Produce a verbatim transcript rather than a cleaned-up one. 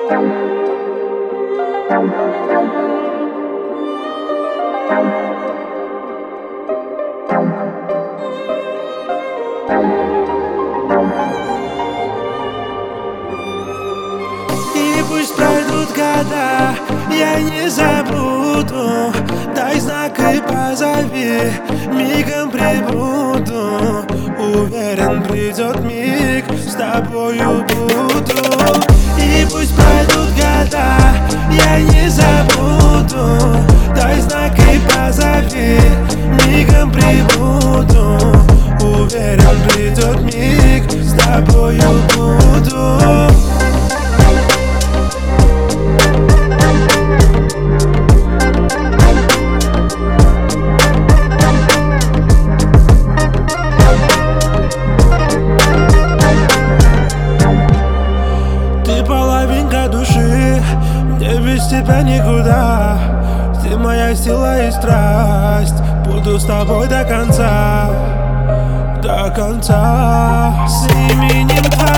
И пусть пройдут года, я не забуду. Дай знак и позови, мигом прибуду. Уверен, придет миг, с тобою буду. И пусть пройдут года, я не забуду. Дай знак и позови, мигом прибуду. Уверен, придет миг, с тобою буду. Половинка души, мне без тебя никуда. Ты моя сила и страсть, буду с тобой до конца, до конца. С именем твоим